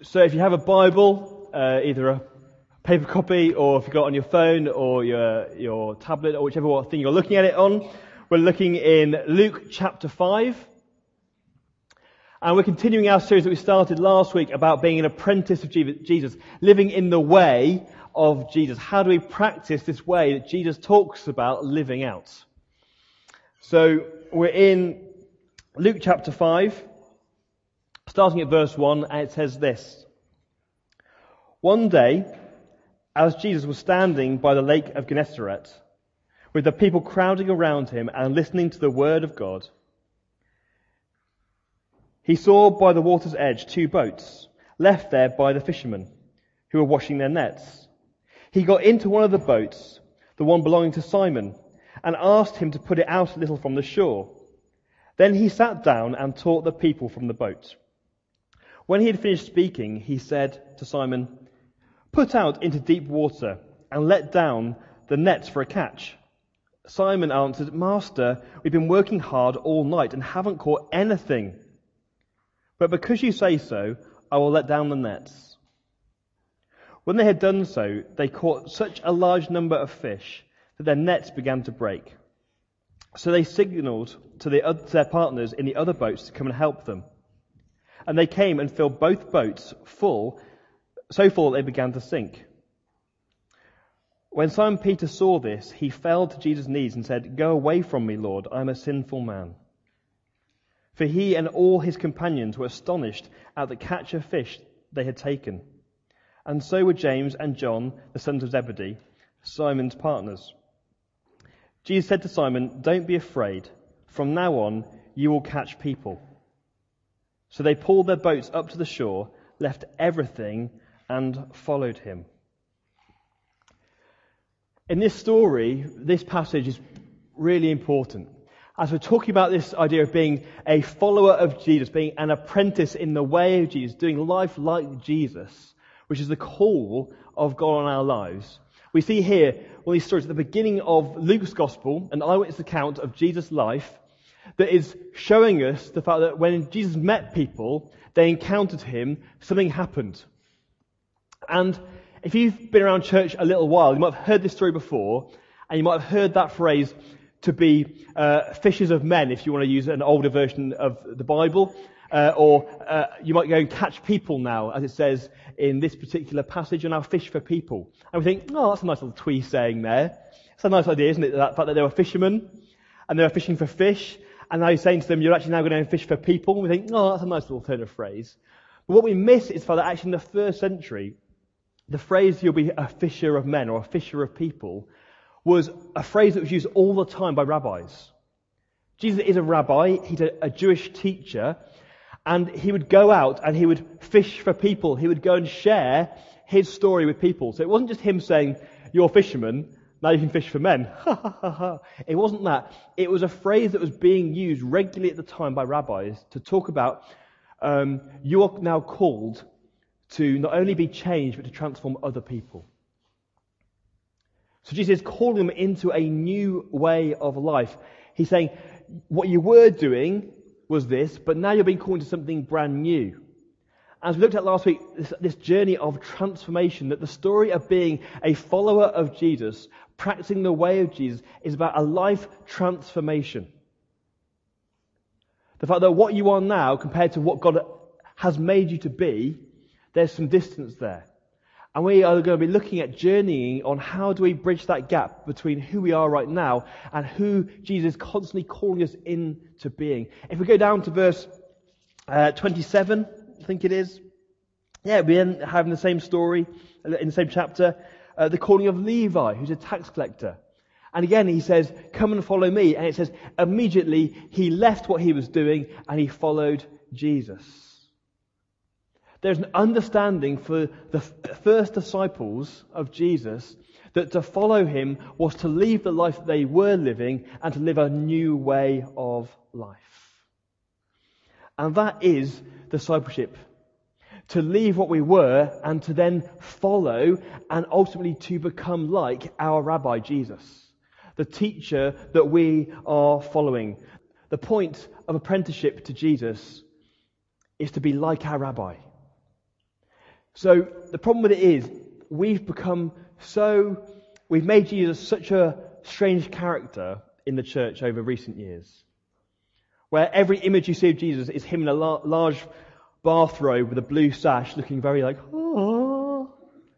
So if you have a Bible, either a paper copy or if you've got it on your phone or your tablet or whichever thing you're looking at it on, we're looking in Luke chapter 5. And we're continuing our series that we started last week about being an apprentice of Jesus, living in the way of Jesus. How do we practice this way that Jesus talks about living out? So we're in Luke chapter 5, starting at verse 1, and it says this. One day, as Jesus was standing by the lake of Gennesaret, with the people crowding around him and listening to the word of God, he saw by the water's edge 2 boats, left there by the fishermen, who were washing their nets. He got into one of the boats, the one belonging to Simon, and asked him to put it out a little from the shore. Then he sat down and taught the people from the boat. When he had finished speaking, he said to Simon, "Put out into deep water and let down the nets for a catch." Simon answered, "Master, we've been working hard all night and haven't caught anything. But because you say so, I will let down the nets." When they had done so, they caught such a large number of fish that their nets began to break. So they signaled to their partners in the other boats to come and help them. And they came and filled both boats so full that they began to sink. When Simon Peter saw this, he fell to Jesus' knees and said, "Go away from me, Lord, I am a sinful man." For he and all his companions were astonished at the catch of fish they had taken. And so were James and John, the sons of Zebedee, Simon's partners. Jesus said to Simon, "Don't be afraid. From now on, you will catch people." So they pulled their boats up to the shore, left everything, and followed him. In this story, this passage is really important. As we're talking about this idea of being a follower of Jesus, being an apprentice in the way of Jesus, doing life like Jesus, which is the call of God on our lives, we see here one of these stories at the beginning of Luke's Gospel, an eyewitness account of Jesus' life, that is showing us the fact that when Jesus met people, they encountered him, something happened. And if you've been around church a little while, you might have heard this story before, and you might have heard that phrase to be fishers of men, if you want to use an older version of the Bible, or you might go and catch people now, as it says in this particular passage, and I'll fish for people. And we think, oh, that's a nice little twee saying there. It's a nice idea, isn't it, that fact that they were fishermen, and they were fishing for fish, and now he's saying to them, you're actually now going to fish for people. And we think, oh, that's a nice little turn of phrase. But what we miss is that actually in the first century, the phrase, "you'll be a fisher of men," or a fisher of people, was a phrase that was used all the time by rabbis. Jesus is a rabbi, he's a Jewish teacher, and he would go out and he would fish for people. He would go and share his story with people. So it wasn't just him saying, "You're a fisherman, now you can fish for men." It wasn't that. It was a phrase that was being used regularly at the time by rabbis to talk about you are now called to not only be changed, but to transform other people. So Jesus is calling them into a new way of life. He's saying, what you were doing was this, but now you're being called to something brand new. As we looked at last week, this journey of transformation, that the story of being a follower of Jesus, practicing the way of Jesus, is about a life transformation. The fact that what you are now compared to what God has made you to be, there's some distance there. And we are going to be looking at journeying on how do we bridge that gap between who we are right now and who Jesus is constantly calling us into being. If we go down to verse 27, I think it is. Yeah, we're having the same story in the same chapter. The calling of Levi, who's a tax collector. And again, he says, "Come and follow me." And it says, immediately he left what he was doing and he followed Jesus. There's an understanding for the first disciples of Jesus that to follow him was to leave the life that they were living and to live a new way of life. And that is discipleship. To leave what we were and to then follow and ultimately to become like our Rabbi Jesus, the teacher that we are following. The point of apprenticeship to Jesus is to be like our Rabbi. So the problem with it is we've made Jesus such a strange character in the church over recent years, where every image you see of Jesus is him in a large bathrobe with a blue sash looking very like, oh.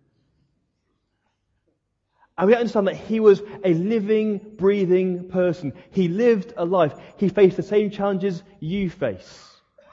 And we understand that he was a living, breathing person. He lived a life. He faced the same challenges you face.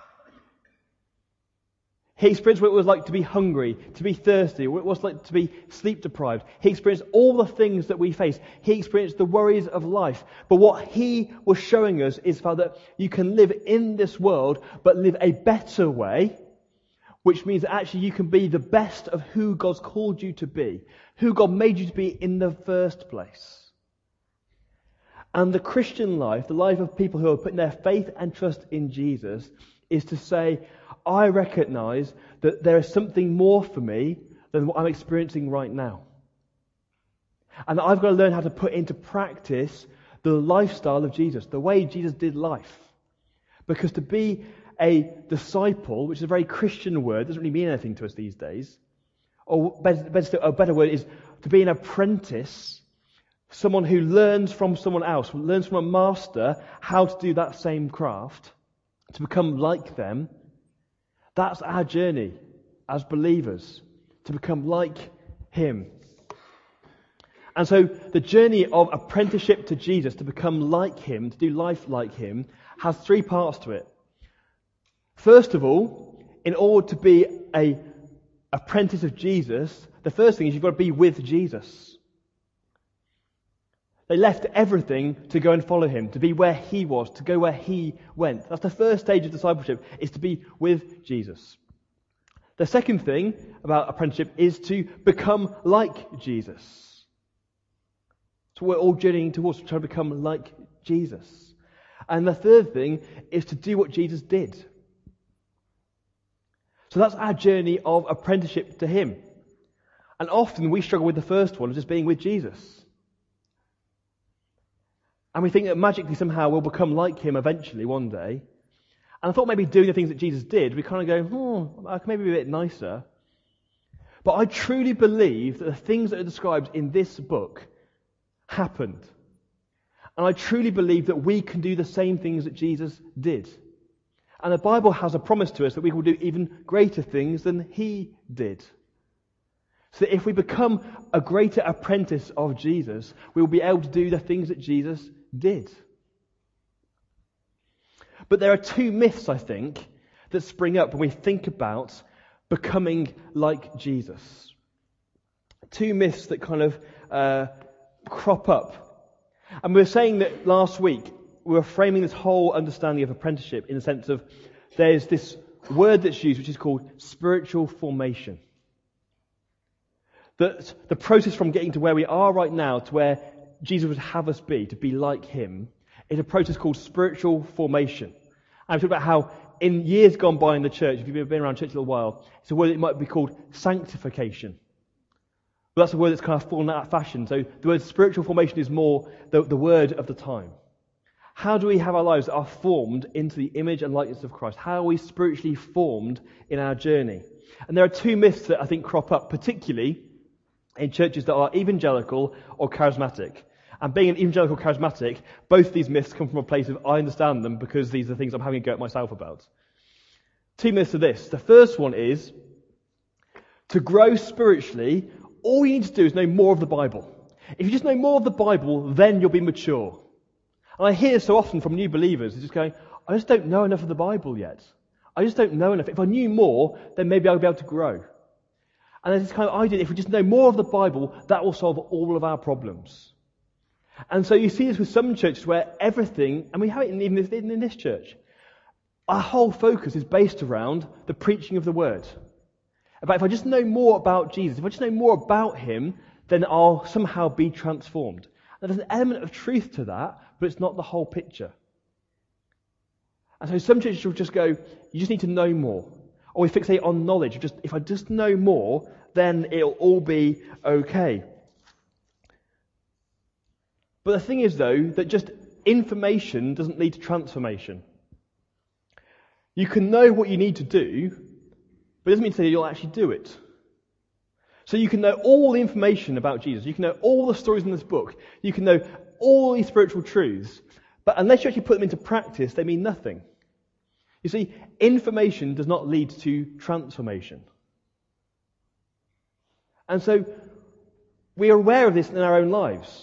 He experienced what it was like to be hungry, to be thirsty, what it was like to be sleep deprived. He experienced all the things that we face. He experienced the worries of life. But what he was showing us is that you can live in this world, but live a better way, which means that actually you can be the best of who God's called you to be, who God made you to be in the first place. And the Christian life, the life of people who are putting their faith and trust in Jesus, is to say, I recognise that there is something more for me than what I'm experiencing right now. And I've got to learn how to put into practice the lifestyle of Jesus, the way Jesus did life. Because to be a disciple, which is a very Christian word, doesn't really mean anything to us these days. Or a better word is to be an apprentice, someone who learns from someone else, learns from a master how to do that same craft, to become like them. That's our journey as believers, to become like him. And so the journey of apprenticeship to Jesus, to become like him, to do life like him, has three parts to it. First of all, in order to be an apprentice of Jesus, the first thing is you've got to be with Jesus. They left everything to go and follow him, to be where he was, to go where he went. That's the first stage of discipleship, is to be with Jesus. The second thing about apprenticeship is to become like Jesus. So we're all journeying towards trying to become like Jesus. And the third thing is to do what Jesus did. So that's our journey of apprenticeship to him. And often we struggle with the first one, just being with Jesus. And we think that magically somehow we'll become like him eventually one day. And I thought maybe doing the things that Jesus did, we kind of go, I can maybe be a bit nicer. But I truly believe that the things that are described in this book happened. And I truly believe that we can do the same things that Jesus did. And the Bible has a promise to us that we will do even greater things than he did. So that if we become a greater apprentice of Jesus, we will be able to do the things that Jesus did. But there are two myths, I think, that spring up when we think about becoming like Jesus. Two myths that kind of crop up. And we were saying that last week, we were framing this whole understanding of apprenticeship in the sense of there's this word that's used which is called spiritual formation. That the process from getting to where we are right now to where Jesus would have us be, to be like him, is a process called spiritual formation. And we talked about how in years gone by in the church, if you've been around church a little while, it's a word that might be called sanctification. But that's a word that's kind of fallen out of fashion. So the word spiritual formation is more the word of the time. How do we have our lives that are formed into the image and likeness of Christ? How are we spiritually formed in our journey? And there are two myths that I think crop up, particularly in churches that are evangelical or charismatic. And being an evangelical charismatic, both of these myths come from a place of I understand them because these are the things I'm having a go at myself about. Two myths are this. The first one is, to grow spiritually, all you need to do is know more of the Bible. If you just know more of the Bible, then you'll be mature. And I hear so often from new believers, they're just going, I just don't know enough of the Bible yet. I just don't know enough. If I knew more, then maybe I'll be able to grow. And there's this kind of idea, if we just know more of the Bible, that will solve all of our problems. And so you see this with some churches where everything, and we have it even in this church, our whole focus is based around the preaching of the Word. About if I just know more about Jesus, if I just know more about him, then I'll somehow be transformed. Now, there's an element of truth to that, but it's not the whole picture. And so some churches will just go, you just need to know more. Or we fixate on knowledge. If I just know more, then it'll all be okay. But the thing is, though, that just information doesn't lead to transformation. You can know what you need to do, but it doesn't mean to say that you'll actually do it. So you can know all the information about Jesus. You can know all the stories in this book. You can know all these spiritual truths. But unless you actually put them into practice, they mean nothing. You see, information does not lead to transformation. And so we are aware of this in our own lives.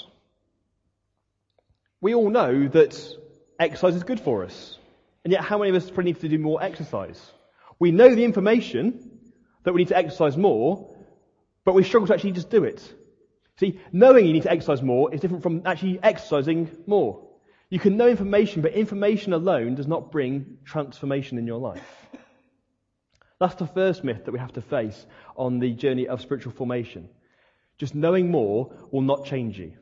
We all know that exercise is good for us. And yet how many of us probably need to do more exercise? We know the information that we need to exercise more, but we struggle to actually just do it. See, knowing you need to exercise more is different from actually exercising more. You can know information, but information alone does not bring transformation in your life. That's the first myth that we have to face on the journey of spiritual formation. Just knowing more will not change you.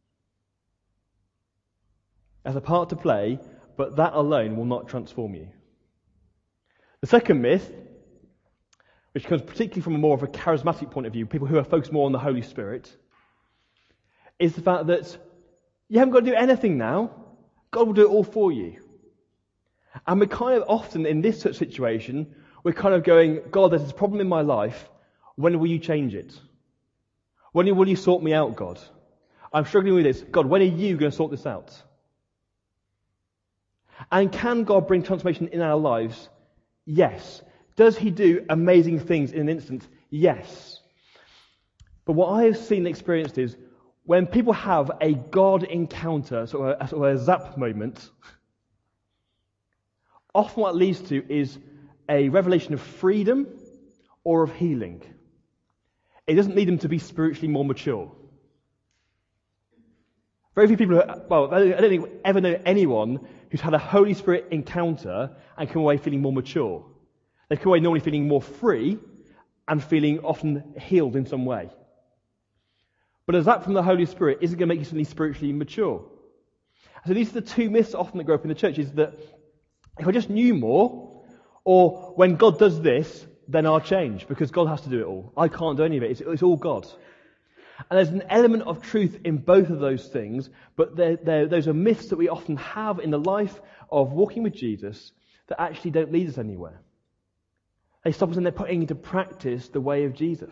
There's a part to play, but that alone will not transform you. The second myth, which comes particularly from a more of a charismatic point of view, people who are focused more on the Holy Spirit, is the fact that you haven't got to do anything now. God will do it all for you. And we're kind of often in this such situation, we're kind of going, God, there's this problem in my life. When will you change it? When will you sort me out, God? I'm struggling with this. God, when are you going to sort this out? And can God bring transformation in our lives? Yes. Does he do amazing things in an instant? Yes. But what I have seen and experienced is when people have a God encounter, sort of a zap moment, often what it leads to is a revelation of freedom or of healing. It doesn't lead them to be spiritually more mature. Very few people, I don't think I ever know anyone who's had a Holy Spirit encounter and come away feeling more mature. They come away normally feeling more free and feeling often healed in some way. But a zap from the Holy Spirit isn't going to make you suddenly spiritually mature. So these are the two myths often that grow up in the church, is that if I just knew more, or when God does this, then I'll change, because God has to do it all. I can't do any of it. It's all God. And there's an element of truth in both of those things, but those are myths that we often have in the life of walking with Jesus that actually don't lead us anywhere. They stop us and they're putting into practice the way of Jesus.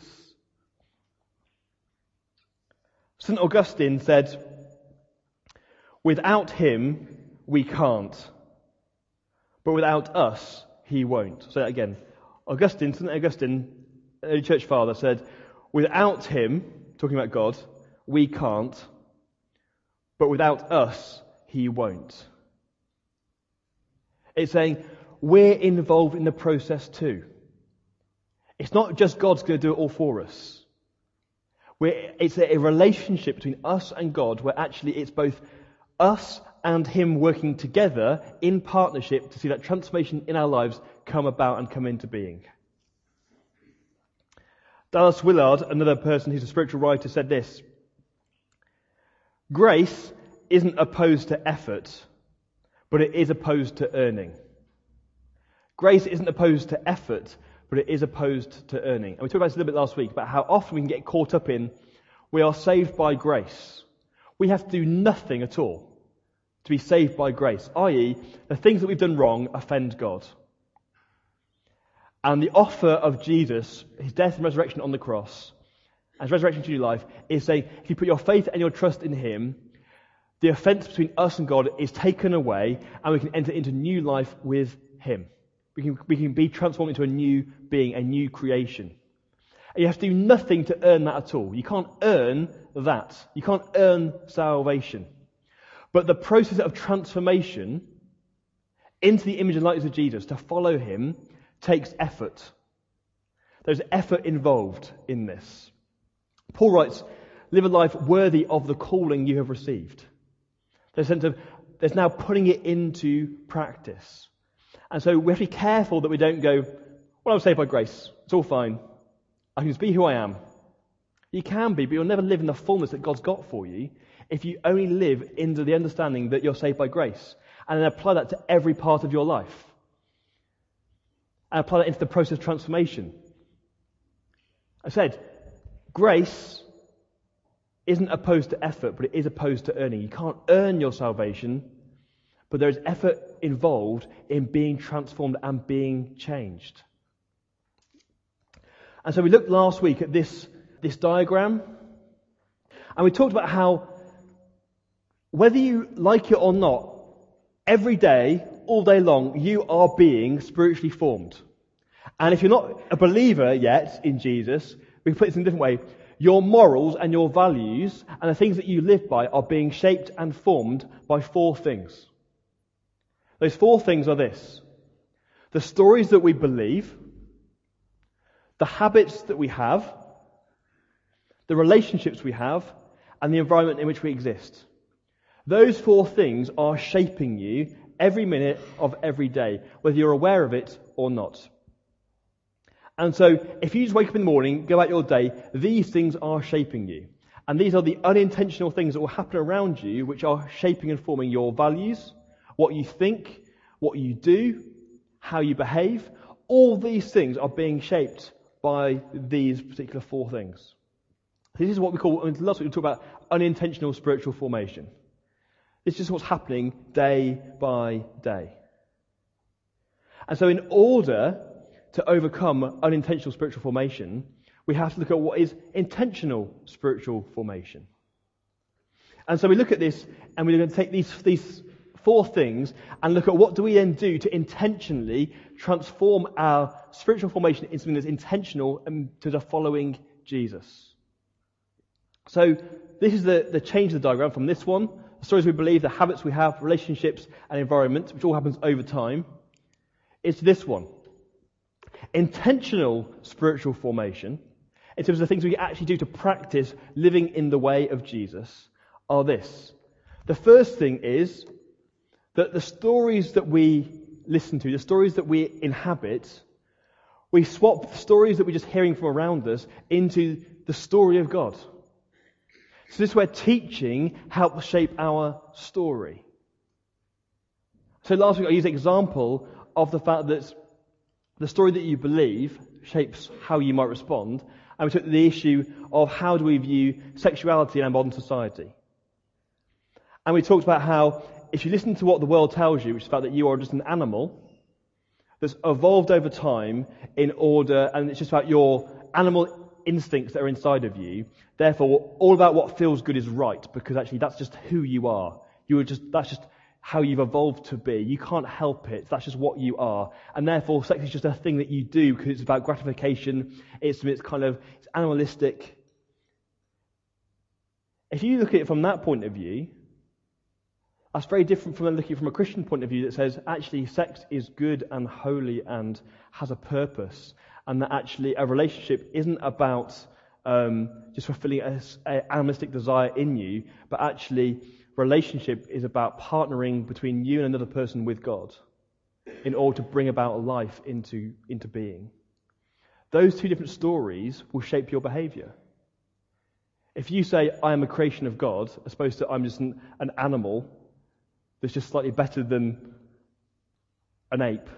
St. Augustine said, "Without him, we can't. But without us, he won't." Say that again. St. Augustine, early church father, said, "Without him," talking about God, "we can't. But without us, he won't." It's saying we're involved in the process too. It's not just God's going to do it all for us. It's a relationship between us and God where actually it's both us and him working together in partnership to see that transformation in our lives come about and come into being. Dallas Willard, another person who's a spiritual writer, said this: "Grace isn't opposed to effort, but it is opposed to earning." Grace isn't opposed to effort, but it is opposed to earning. And we talked about this a little bit last week, about how often we can get caught up in, we are saved by grace. We have to do nothing at all to be saved by grace, i.e., the things that we've done wrong offend God. And the offer of Jesus, his death and resurrection on the cross, and his resurrection to new life, is saying, if you put your faith and your trust in him, the offence between us and God is taken away, and we can enter into new life with him. We can be transformed into a new being, a new creation. And you have to do nothing to earn that at all. You can't earn that. You can't earn salvation. But the process of transformation into the image and likeness of Jesus, to follow him, takes effort. There's effort involved in this. Paul writes, "Live a life worthy of the calling you have received." There's a sense of, there's now putting it into practice. And so we have to be careful that we don't go, "Well, I'm saved by grace. It's all fine. I can just be who I am." You can be, but you'll never live in the fullness that God's got for you if you only live into the understanding that you're saved by grace, and then apply that to every part of your life. And apply that into the process of transformation. I said, grace isn't opposed to effort, but it is opposed to earning. You can't earn your salvation, but there is effort involved in being transformed and being changed. And so we looked last week at this this diagram. And we talked about how, whether you like it or not, every day, all day long, you are being spiritually formed. And if you're not a believer yet in Jesus, we can put this in a different way. Your morals and your values and the things that you live by are being shaped and formed by 4 things. Those 4 things are this: the stories that we believe, the habits that we have, the relationships we have, and the environment in which we exist. Those 4 things are shaping you every minute of every day, whether you're aware of it or not. And so, if you just wake up in the morning, go out your day, these things are shaping you. And these are the unintentional things that will happen around you, which are shaping and forming your values, what you think, what you do, how you behave. All these things are being shaped by these particular 4 things. This is what we call, last week we talked about unintentional spiritual formation. This is what's happening day by day. And so in order to overcome unintentional spiritual formation, we have to look at what is intentional spiritual formation. And so we look at this, and we're going to take these 4 things and look at what do we then do to intentionally transform our spiritual formation into something that's intentional and to the following Jesus. So this is the change of the diagram from this one: the stories we believe, the habits we have, relationships and environment, which all happens over time. It's this one. Intentional spiritual formation, in terms of the things we actually do to practice living in the way of Jesus, are this. The first thing is that the stories that we listen to, the stories that we inhabit, we swap the stories that we're just hearing from around us into the story of God. So this is where teaching helps shape our story. So last week I used the example of the fact that the story that you believe shapes how you might respond. And we took the issue of how do we view sexuality in our modern society. And we talked about how if you listen to what the world tells you, which is the fact that you are just an animal that's evolved over time in order, and it's just about your animal instincts that are inside of you, therefore all about what feels good is right, because actually that's just who you are. That's just how you've evolved to be. You can't help it. That's just what you are. And therefore, sex is just a thing that you do because it's about gratification. It's animalistic. If you look at it from that point of view, that's very different from looking from a Christian point of view that says, actually, sex is good and holy and has a purpose. And that actually a relationship isn't about just fulfilling an animalistic desire in you, but actually relationship is about partnering between you and another person with God in order to bring about life into being. Those 2 different stories will shape your behavior. If you say, I am a creation of God, as opposed to I'm just an animal that's just slightly better than an ape,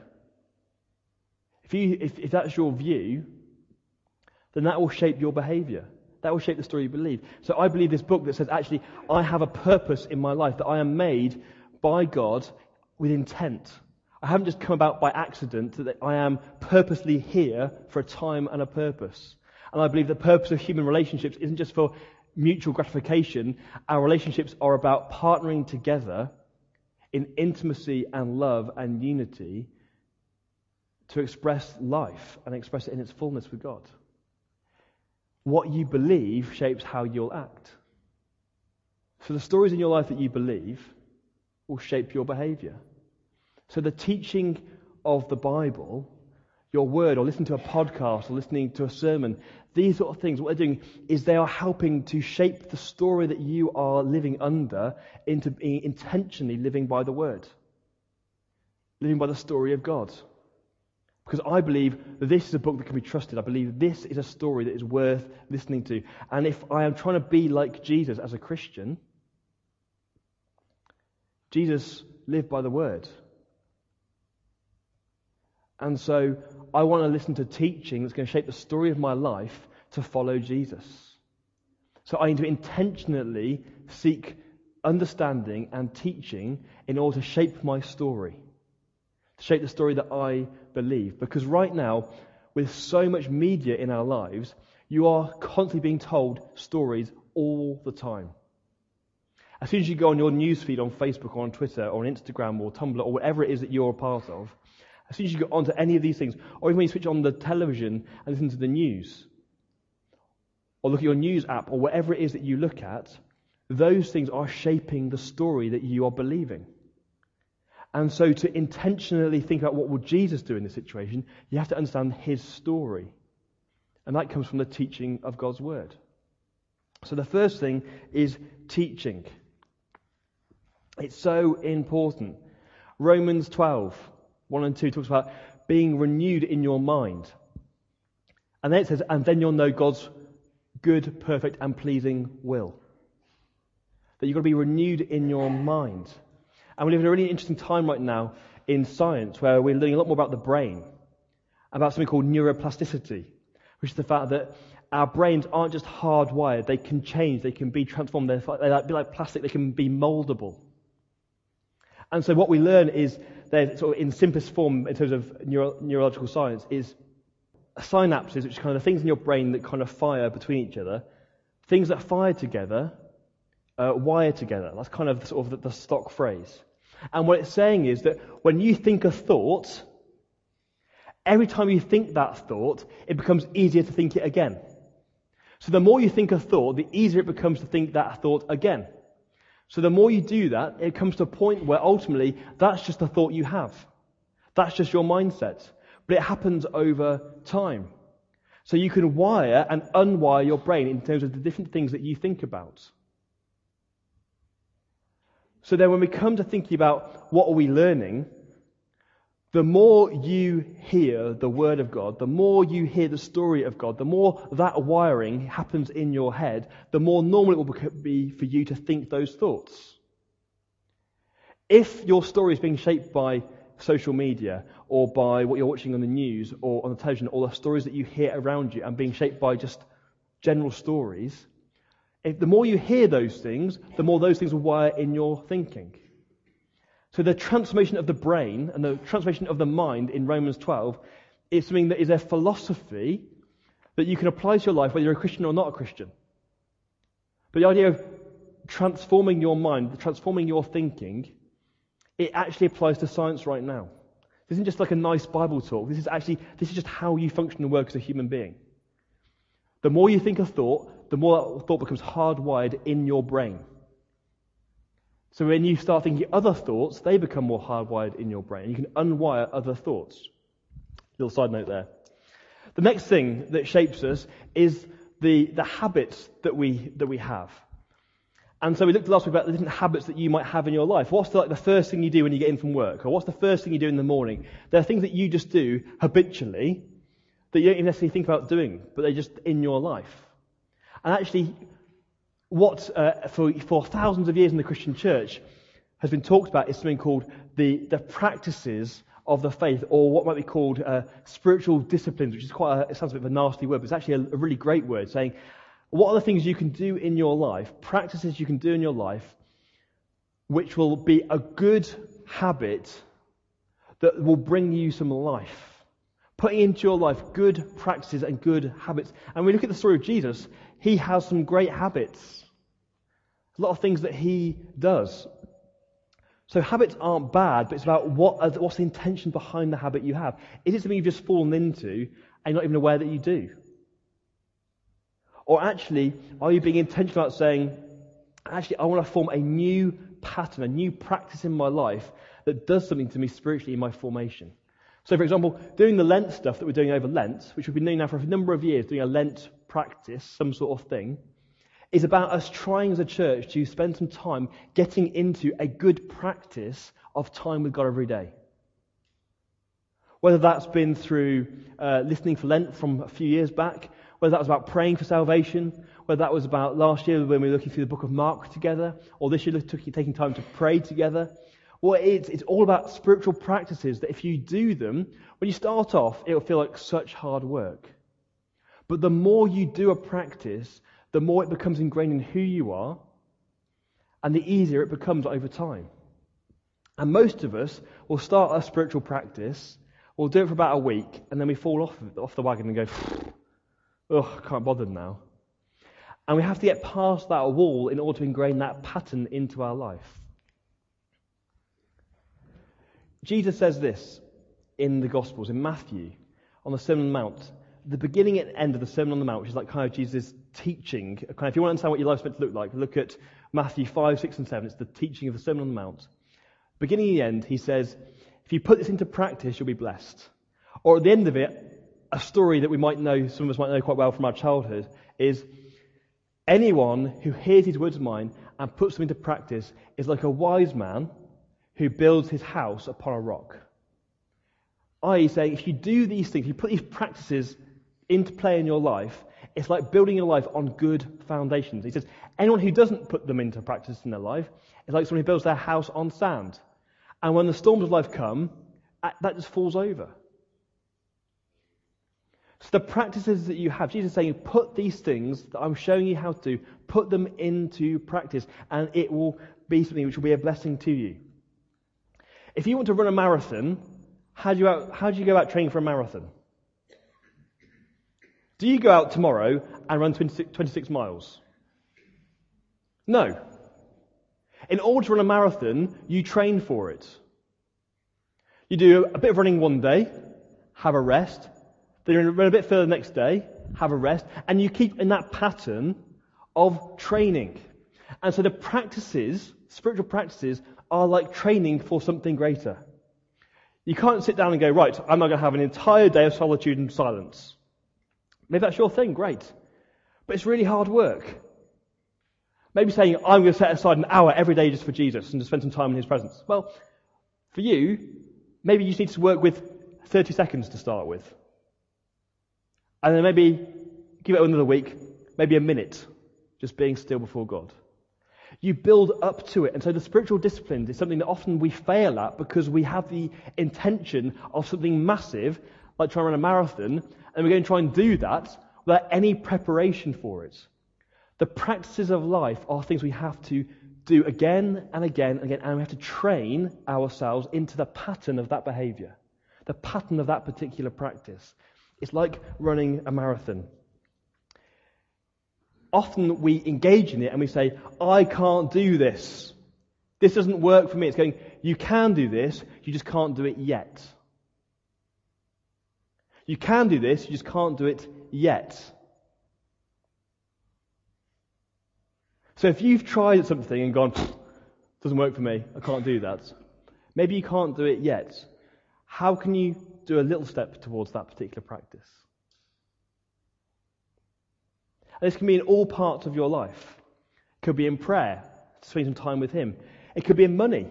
if that's your view, then that will shape your behavior. That will shape the story you believe. So I believe this book that says, actually, I have a purpose in my life, that I am made by God with intent. I haven't just come about by accident, that I am purposely here for a time and a purpose. And I believe the purpose of human relationships isn't just for mutual gratification. Our relationships are about partnering together in intimacy and love and unity to express life and express it in its fullness with God. What you believe shapes how you'll act. So the stories in your life that you believe will shape your behavior. So the teaching of the Bible, your word, or listening to a podcast, or listening to a sermon, these sort of things, what they're doing is they are helping to shape the story that you are living under into being intentionally living by the word. Living by the story of God. Because I believe that this is a book that can be trusted. I believe this is a story that is worth listening to. And if I am trying to be like Jesus as a Christian, Jesus lived by the word. And so I want to listen to teaching that's going to shape the story of my life to follow Jesus. So I need to intentionally seek understanding and teaching in order to shape my story. To shape the story that I believe. Because right now, with so much media in our lives, You are constantly being told stories all the time. As soon as you go on your newsfeed on Facebook or on Twitter or on Instagram or Tumblr or whatever it is that you're a part of, as soon as you go onto any of these things, or even when you switch on the television and listen to the news, or look at your news app or whatever it is that you look at, those things are shaping the story that you are believing. And so to intentionally think about what would Jesus do in this situation, you have to understand his story. And that comes from the teaching of God's word. So the first thing is teaching. It's so important. Romans 12, 1 and 2 talks about being renewed in your mind. And then it says, and then you'll know God's good, perfect, and pleasing will. That you've got to be renewed in your mind. And we live in a really interesting time right now in science where we're learning a lot more about the brain, about something called neuroplasticity, which is the fact that our brains aren't just hardwired, they can change, they can be transformed, they're like plastic, they can be moldable. And so what we learn is, sort of in simplest form in terms of neurological science, is synapses, which are kind of things in your brain that kind of fire between each other. Things that fire together, wire together. That's kind of sort of the stock phrase. And what it's saying is that when you think a thought, every time you think that thought, it becomes easier to think it again. So the more you think a thought, the easier it becomes to think that thought again. So the more you do that, it comes to a point where ultimately that's just a thought you have. That's just your mindset. But it happens over time. So you can wire and unwire your brain in terms of the different things that you think about. So then when we come to thinking about what are we learning, the more you hear the Word of God, the more you hear the story of God, the more that wiring happens in your head, the more normal it will be for you to think those thoughts. If your story is being shaped by social media or by what you're watching on the news or on the television or the stories that you hear around you and being shaped by just general stories, the more you hear those things, the more those things will wire in your thinking. So the transformation of the brain and the transformation of the mind in Romans 12 is something that is a philosophy that you can apply to your life whether you're a Christian or not a Christian. But the idea of transforming your mind, transforming your thinking, it actually applies to science right now. This isn't just like a nice Bible talk. This is just how you function and work as a human being. The more you think a thought, the more that thought becomes hardwired in your brain. So when you start thinking other thoughts, they become more hardwired in your brain. You can unwire other thoughts. Little side note there. The next thing that shapes us is the habits that we have. And so we looked last week about the different habits that you might have in your life. What's the first thing you do when you get in from work? Or what's the first thing you do in the morning? There are things that you just do habitually that you don't even necessarily think about doing, but they're just in your life. And actually, what for thousands of years in the Christian church has been talked about is something called the practices of the faith, or what might be called spiritual disciplines, which is it sounds a bit of a nasty word, but it's actually a really great word, saying what are the things you can do in your life, practices you can do in your life, which will be a good habit that will bring you some life. Putting into your life good practices and good habits. And we look at the story of Jesus, he has some great habits. A lot of things that he does. So habits aren't bad, but it's about what's the intention behind the habit you have. Is it something you've just fallen into and you're not even aware that you do? Or actually, are you being intentional about saying, actually, I want to form a new pattern, a new practice in my life that does something to me spiritually in my formation? So, for example, doing the Lent stuff that we're doing over Lent, which we've been doing now for a number of years, doing a Lent practice, some sort of thing, is about us trying as a church to spend some time getting into a good practice of time with God every day. Whether that's been through listening for Lent from a few years back, whether that was about praying for salvation, whether that was about last year when we were looking through the book of Mark together, or this year taking time to pray together. Well, it's all about spiritual practices that if you do them, when you start off, it'll feel like such hard work. But the more you do a practice, the more it becomes ingrained in who you are, and the easier it becomes over time. And most of us will start a spiritual practice, we'll do it for about a week, and then we fall off the wagon and go, I can't bother now. And we have to get past that wall in order to ingrain that pattern into our life. Jesus says this in the Gospels, in Matthew, on the Sermon on the Mount. The beginning and end of the Sermon on the Mount, which is like kind of Jesus' teaching. If you want to understand what your life's meant to look like, look at Matthew 5, 6 and 7. It's the teaching of the Sermon on the Mount. Beginning and the end, he says, if you put this into practice, you'll be blessed. Or at the end of it, a story that we might know, some of us might know quite well from our childhood, is anyone who hears these words of mine and puts them into practice is like a wise man who builds his house upon a rock. I.e. saying, if you do these things, if you put these practices into play in your life, it's like building your life on good foundations. He says, anyone who doesn't put them into practice in their life is like someone who builds their house on sand. And when the storms of life come, that just falls over. So the practices that you have, Jesus is saying, put these things that I'm showing you how to do, put them into practice, and it will be something which will be a blessing to you. If you want to run a marathon, how do you go about training for a marathon? Do you go out tomorrow and run 26 miles? No. In order to run a marathon, you train for it. You do a bit of running one day, have a rest, then you run a bit further the next day, have a rest, and you keep in that pattern of training. And so the practices, spiritual practices, are like training for something greater. You can't sit down and go, right, I'm not going to have an entire day of solitude and silence. Maybe that's your thing, great. But it's really hard work. Maybe saying, I'm going to set aside an hour every day just for Jesus and to spend some time in his presence. Well, for you, maybe you just need to work with 30 seconds to start with. And then maybe give it another week, maybe a minute, just being still before God. You build up to it. And so the spiritual disciplines is something that often we fail at because we have the intention of something massive, like trying to run a marathon, and we're going to try and do that without any preparation for it. The practices of life are things we have to do again and again and again, and we have to train ourselves into the pattern of that behavior, the pattern of that particular practice. It's like running a marathon. Often we engage in it and we say, I can't do this. This doesn't work for me. It's going, you can do this, you just can't do it yet. You can do this, you just can't do it yet. So if you've tried something and gone, doesn't work for me, I can't do that. Maybe you can't do it yet. How can you do a little step towards that particular practice? And this can be in all parts of your life. It could be in prayer, to spend some time with him. It could be in money.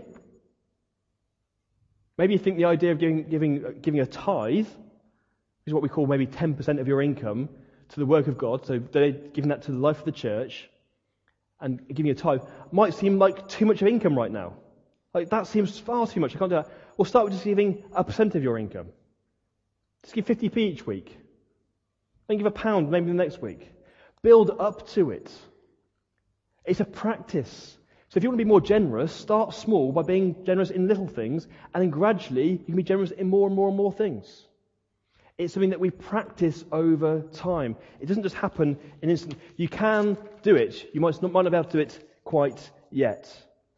Maybe you think the idea of giving a tithe, which is what we call maybe 10% of your income, to the work of God, so giving that to the life of the church, and giving a tithe, might seem like too much of income right now. Like, that seems far too much. I can't do that. Well, start with just giving 1% of your income. Just give 50p each week. Then give £1 maybe the next week. Build up to it. It's a practice. So if you want to be more generous, start small by being generous in little things, and then gradually you can be generous in more and more and more things. It's something that we practice over time. It doesn't just happen in an instant. You can do it. You might not be able to do it quite yet.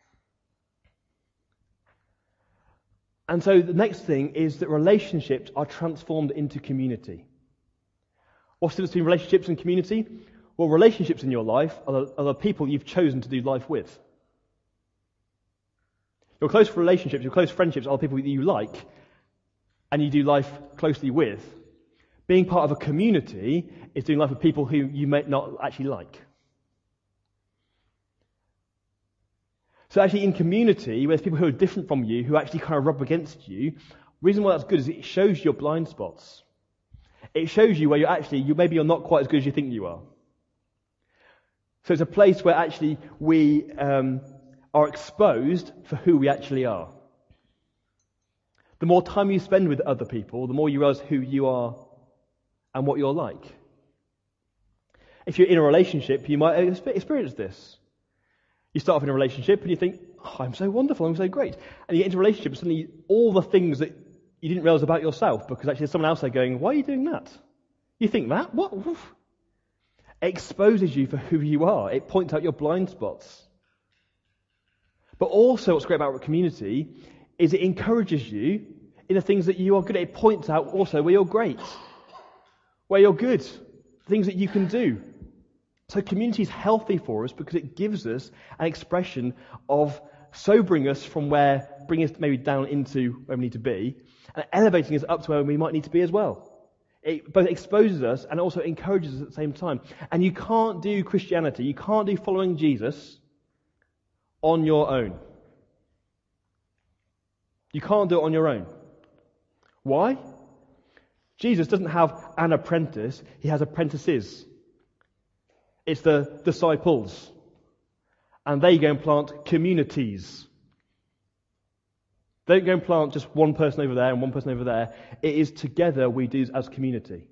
And so the next thing is that relationships are transformed into community. What's the difference between relationships and community? Well, relationships in your life are the people you've chosen to do life with. Your close relationships, your close friendships are the people that you like and you do life closely with. Being part of a community is doing life with people who you may not actually like. So actually in community, where there's people who are different from you, who actually kind of rub against you, the reason why that's good is it shows your blind spots. It shows you where maybe you're not quite as good as you think you are. So it's a place where actually we are exposed for who we actually are. The more time you spend with other people, the more you realize who you are and what you're like. If you're in a relationship, you might experience this. You start off in a relationship and you think, oh, I'm so wonderful, I'm so great. And you get into a relationship and suddenly all the things that you didn't realize about yourself, because actually there's someone else there going, why are you doing that? You think that? What? Oof. It exposes you for who you are. It points out your blind spots. But also what's great about community is it encourages you in the things that you are good at. It points out also where you're great, where you're good, things that you can do. So community is healthy for us because it gives us an expression of sobering us from bringing us maybe down into where we need to be, and elevating us up to where we might need to be as well. It both exposes us and also encourages us at the same time. And you can't do Christianity, you can't do following Jesus on your own. You can't do it on your own. Why? Jesus doesn't have an apprentice, he has apprentices. It's the disciples. And they go and plant communities. They don't go and plant just one person over there and one person over there. It is together we do as community.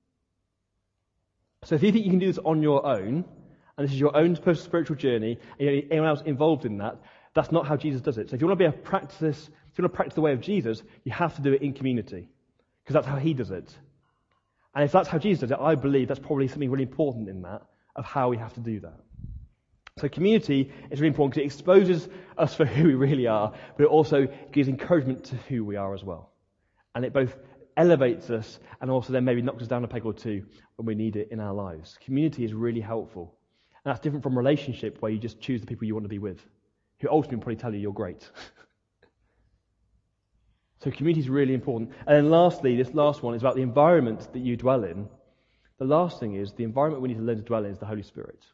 So if you think you can do this on your own, and this is your own personal spiritual journey, and anyone else involved in that, that's not how Jesus does it. So if you want to practice the way of Jesus, you have to do it in community. Because that's how he does it. And if that's how Jesus does it, I believe that's probably something really important in that, of how we have to do that. So community is really important because it exposes us for who we really are, but it also gives encouragement to who we are as well. And it both elevates us and also then maybe knocks us down a peg or two when we need it in our lives. Community is really helpful. And that's different from relationship where you just choose the people you want to be with, who ultimately probably tell you you're great. So community is really important. And then lastly, this last one is about the environment that you dwell in. The last thing is the environment we need to learn to dwell in is the Holy Spirit.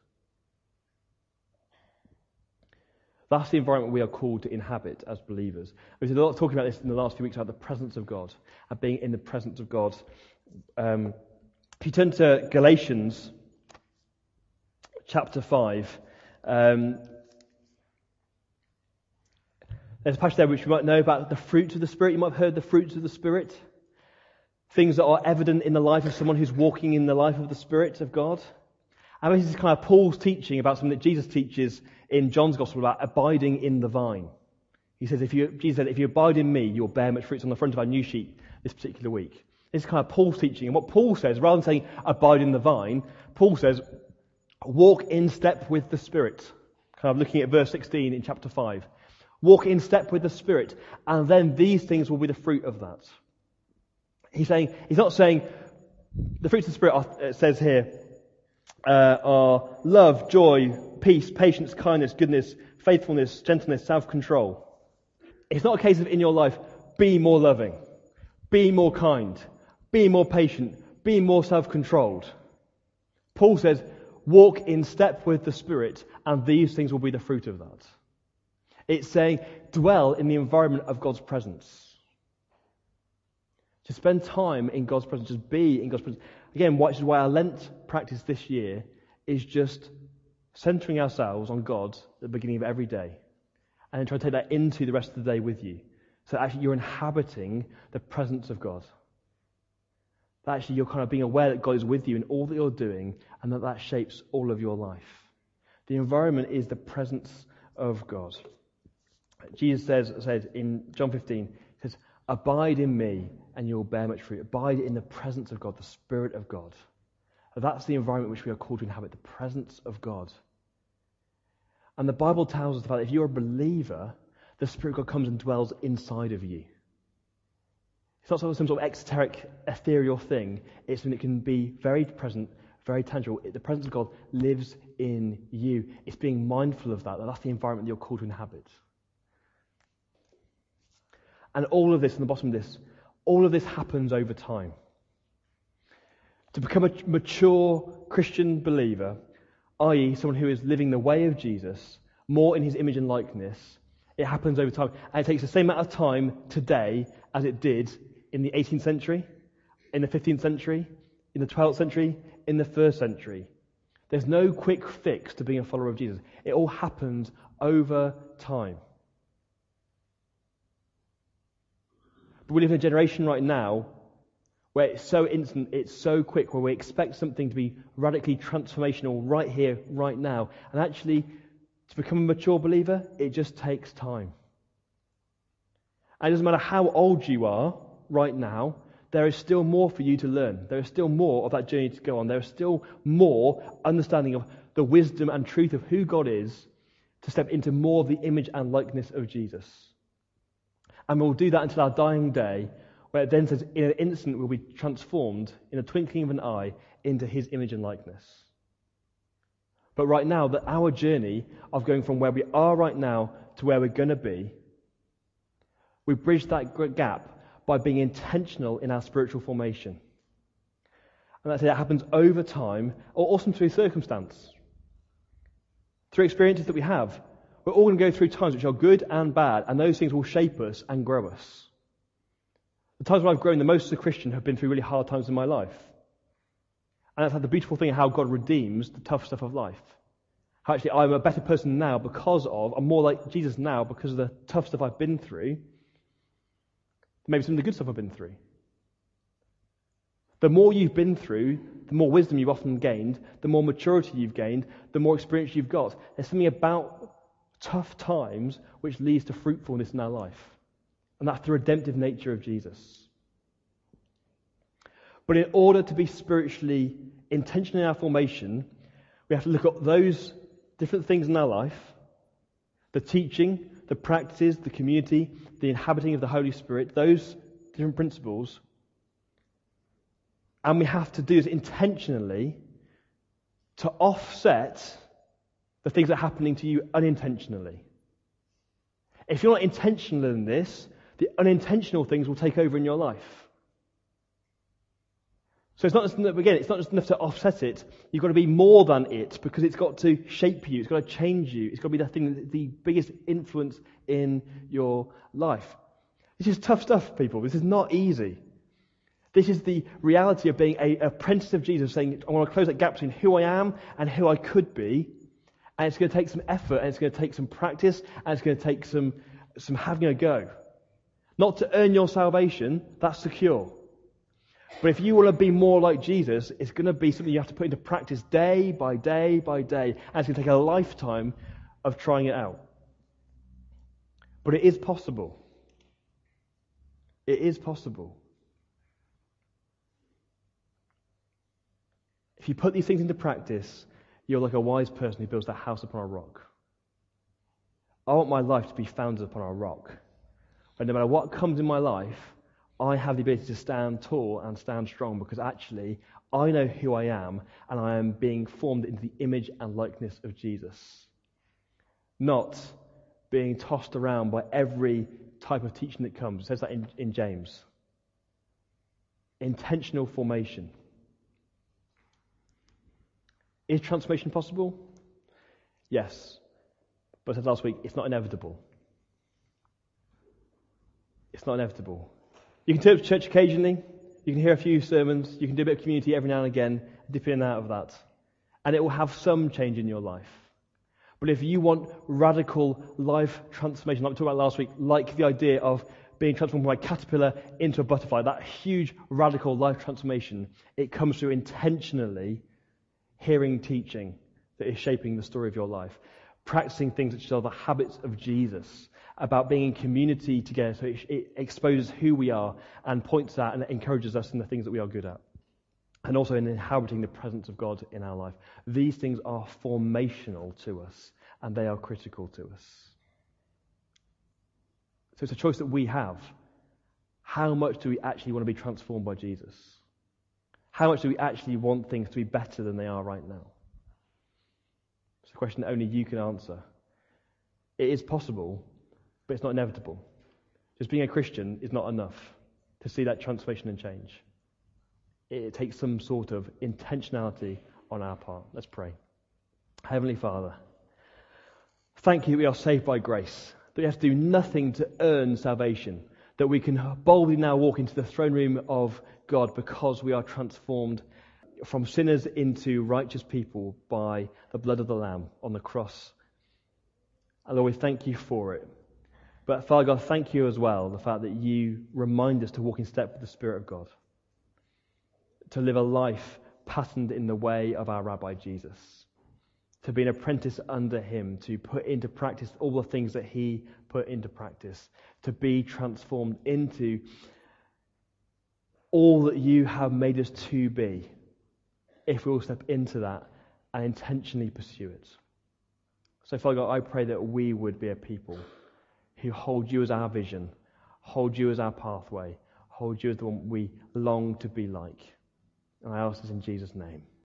That's the environment we are called to inhabit as believers. We've been talking about this in the last few weeks about the presence of God and being in the presence of God. If you turn to Galatians chapter 5, there's a passage there which you might know about the fruits of the Spirit. You might have heard the fruits of the Spirit. Things that are evident in the life of someone who's walking in the life of the Spirit of God. And this is kind of Paul's teaching about something that Jesus teaches in John's Gospel about abiding in the vine. He says, Jesus said, if you abide in me, you'll bear much fruit. It's on the front of our new sheet this particular week. This is kind of Paul's teaching. And what Paul says, rather than saying abide in the vine, Paul says, walk in step with the Spirit. Kind of looking at verse 16 in chapter 5. Walk in step with the Spirit, and then these things will be the fruit of that. He's not saying, the fruits of the Spirit it says here, are love, joy, peace, patience, kindness, goodness, faithfulness, gentleness, self-control. It's not a case of in your life, be more loving, be more kind, be more patient, be more self-controlled. Paul says, walk in step with the Spirit, and these things will be the fruit of that. It's saying, dwell in the environment of God's presence. To spend time in God's presence, just be in God's presence. Again, which is why our Lent practice this year is just centering ourselves on God at the beginning of every day. And then try to take that into the rest of the day with you. So actually you're inhabiting the presence of God. That actually you're kind of being aware that God is with you in all that you're doing, and that shapes all of your life. The environment is the presence of God. Jesus said in John 15, he says, abide in me and you'll bear much fruit. Abide in the presence of God, the Spirit of God. That's the environment which we are called to inhabit, the presence of God. And the Bible tells us that if you're a believer, the Spirit of God comes and dwells inside of you. It's not some sort of exoteric, ethereal thing. It's something that can be very present, very tangible. The presence of God lives in you. It's being mindful of that. That's the environment that you're called to inhabit. And all of this, on the bottom of this, all of this happens over time. To become a mature Christian believer, i.e. someone who is living the way of Jesus, more in his image and likeness, it happens over time. And it takes the same amount of time today as it did in the 18th century, in the 15th century, in the 12th century, in the 1st century. There's no quick fix to being a follower of Jesus. It all happens over time. But we live in a generation right now where it's so instant, it's so quick, where we expect something to be radically transformational right here, right now. And actually, to become a mature believer, it just takes time. And it doesn't matter how old you are right now, there is still more for you to learn. There is still more of that journey to go on. There is still more understanding of the wisdom and truth of who God is to step into more of the image and likeness of Jesus. And we'll do that until our dying day, where it then says, in an instant we'll be transformed, in a twinkling of an eye, into his image and likeness. But right now, that our journey of going from where we are right now to where we're going to be, we bridge that gap by being intentional in our spiritual formation. And that's it. That happens over time, or also through circumstance. Through experiences that we have. We're all going to go through times which are good and bad, and those things will shape us and grow us. The times when I've grown the most as a Christian have been through really hard times in my life. And that's like the beautiful thing of how God redeems the tough stuff of life. How actually I'm a better person now I'm more like Jesus now because of the tough stuff I've been through, maybe some of the good stuff I've been through. The more you've been through, the more wisdom you've often gained, the more maturity you've gained, the more experience you've got. There's something about tough times which leads to fruitfulness in our life. And that's the redemptive nature of Jesus. But in order to be spiritually intentional in our formation, we have to look at those different things in our life, the teaching, the practices, the community, the inhabiting of the Holy Spirit, those different principles. And we have to do this intentionally to offset the things that are happening to you unintentionally. If you're not intentional in this, the unintentional things will take over in your life. So it's not just enough to offset it. You've got to be more than it, because it's got to shape you. It's got to change you. It's got to be the thing, the biggest influence in your life. This is tough stuff, people. This is not easy. This is the reality of being an apprentice of Jesus, saying, I want to close that gap between who I am and who I could be. And it's going to take some effort, and it's going to take some practice, and it's going to take some having a go. Not to earn your salvation, that's secure. But if you want to be more like Jesus, it's going to be something you have to put into practice day by day by day. And it's going to take a lifetime of trying it out. But it is possible. It is possible. If you put these things into practice, you're like a wise person who builds their house upon a rock. I want my life to be founded upon a rock. But no matter what comes in my life, I have the ability to stand tall and stand strong, because actually I know who I am, and I am being formed into the image and likeness of Jesus. Not being tossed around by every type of teaching that comes. It says that in James. Intentional formation. Is transformation possible? Yes. But as I said last week, it's not inevitable. It's not inevitable. You can turn up to church occasionally, you can hear a few sermons, you can do a bit of community every now and again, dip in and out of that. And it will have some change in your life. But if you want radical life transformation, like we talked about last week, like the idea of being transformed from a caterpillar into a butterfly, that huge radical life transformation, it comes through intentionally hearing teaching that is shaping the story of your life. Practicing things which are the habits of Jesus, about being in community together, so it exposes who we are and points out and encourages us in the things that we are good at. And also in inhabiting the presence of God in our life. These things are formational to us, and they are critical to us. So it's a choice that we have. How much do we actually want to be transformed by Jesus? How much do we actually want things to be better than they are right now? It's a question that only you can answer. It is possible, but it's not inevitable. Just being a Christian is not enough to see that transformation and change. It takes some sort of intentionality on our part. Let's pray. Heavenly Father, thank you that we are saved by grace, that we have to do nothing to earn salvation, that we can boldly now walk into the throne room of God because we are transformed from sinners into righteous people by the blood of the Lamb on the cross. And Lord, we thank you for it. But Father God, thank you as well, the fact that you remind us to walk in step with the Spirit of God, to live a life patterned in the way of our Rabbi Jesus, to be an apprentice under him, to put into practice all the things that he put into practice, to be transformed into all that you have made us to be, if we will step into that and intentionally pursue it. So, Father God, I pray that we would be a people who hold you as our vision, hold you as our pathway, hold you as the one we long to be like. And I ask this in Jesus' name.